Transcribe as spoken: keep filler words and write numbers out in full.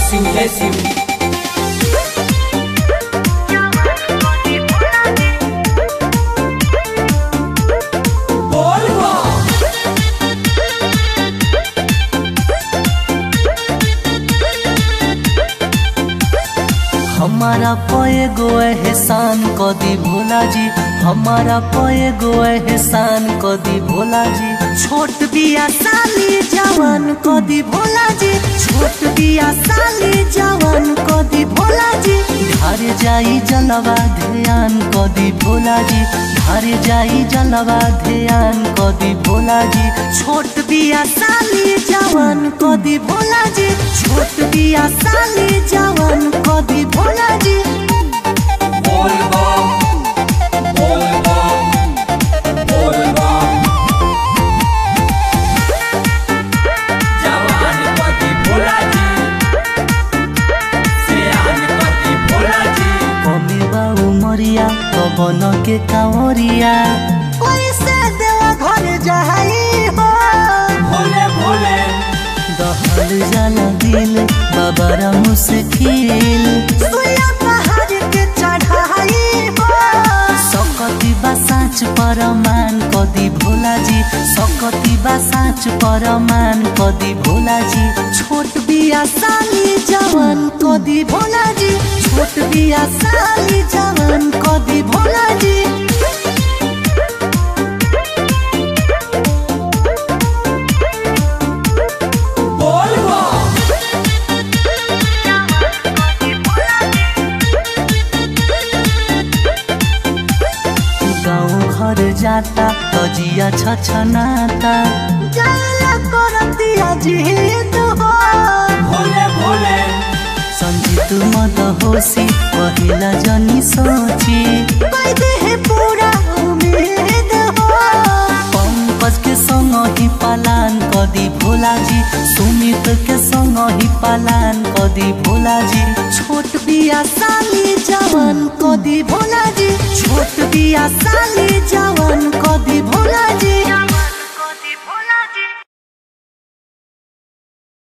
शिव जय शिव। हमारा पए गो एहसान कदी भोला जी, हमारा पए गो एहसान कदी भोला जी। छोट बिया साली जवान कदी भोला जी, छोट बिया साली जवान कदी भोला जी। घर जाई जलवा ध्यान कदी भोला जी, घर जाई जलवा ध्यान कदी भोला जी। छोट बिया साली जवान कदी भोला जी, छोट बिया साली जवान कदी भोला जी। बोल बम बोल बम बोल बम। जवान कदी भोला जी, सियान कदी भोला जी। कमे बा उमरिया कबन के कांवरिया, पैसे देवा घर जाई हो। भोले भोले दहल जाला दिल बाबा मुश्किल, सुया पहाड़ के चढ़ाई हो। सकती बा साँच परमान कदी भोला जी, सकती बा साँच परमान कदी भोला जी। छोट बिया साली जवान कदी भोला जी, छोट बिया साली जवान कदी भोला जी। बोल बम गाँव घर जाता तो जिया छछनाता, जाला करतिया जिद हो। भोले भोले संजीत मद होशी पहिला जनी सोची, कोई देह पूरा उम्मीद हो। पंकज के संग ही पालान कदी भोला जी, सुमित के संग ही पालान कदी भोला जी। छोट बिया साली जवान कदी भोला जी, छोट बिया साली जवान कदी भोला